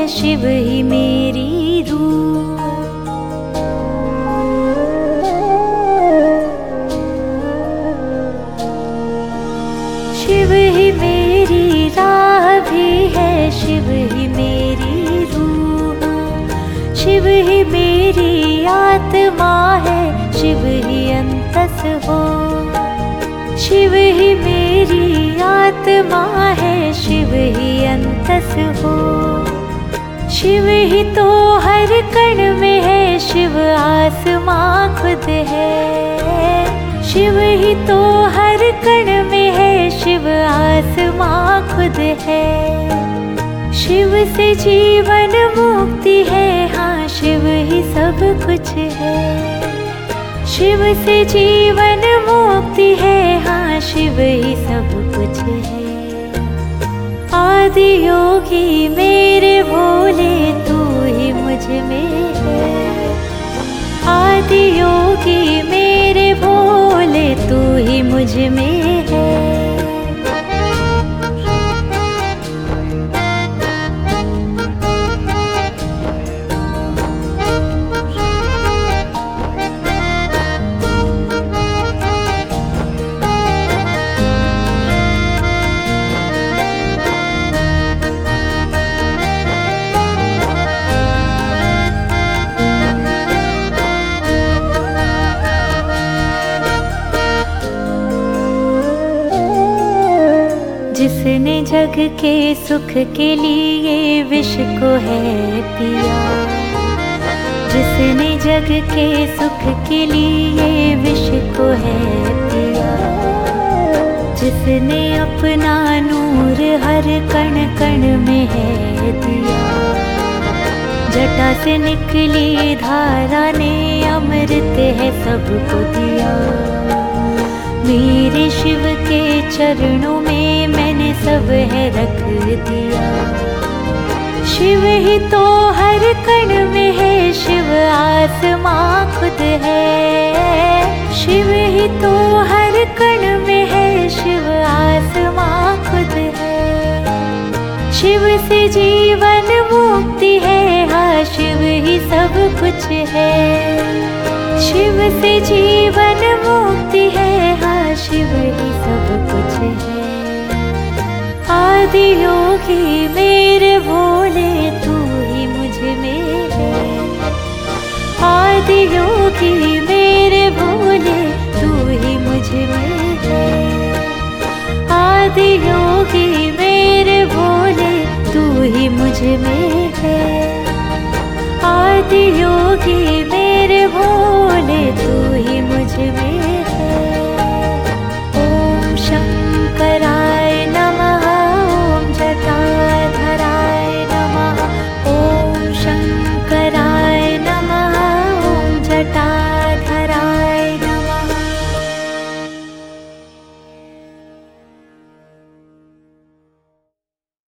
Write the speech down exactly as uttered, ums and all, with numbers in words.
शिव ही मेरी रूह। शिव ही मेरी राह भी है, शिव ही मेरी रूह। शिव ही मेरी आत्मा है, शिव ही अंतस हो। शिव ही मेरी आत्मा है, शिव ही अंतस हो। शिव ही तो हर कण में है, शिव आसमां खुद है। शिव ही तो हर कण में है, शिव आसमां खुद है। शिव से जीवन मुक्ति है, हाँ शिव ही सब कुछ है। शिव से जीवन मुक्ति है, हाँ शिव ही सब कुछ है। आदि योगी मेरे भोले, तू ही मुझ में है। आदि योगी मेरे भोले, तू ही मुझ में है। जिसने जग के सुख के लिए विष को है पिया। जिसने जग के सुख के लिए विष को है पिया। जिसने अपना नूर हर कण कण में है दिया। जटा से निकली धारा ने अमृत है सबको दिया। मेरे शिव के चरणों में मैंने सब है रख दिया। शिव ही तो हर कण में है, शिव आसमां खुद है। शिव ही तो हर कण में है, शिव आसमां खुद है। शिव से जीवन मुक्ति है, हाँ शिव ही सब कुछ है। शिव से जीवन मुक्ति है, हाँ शिव ही सब कुछ है। आदि योगी मेरे भोले, तू ही मुझ में है। आदि योगी मेरे भोले, तू ही मुझ में है। आदि योगी मेरे भोले, तू ही मुझ में है।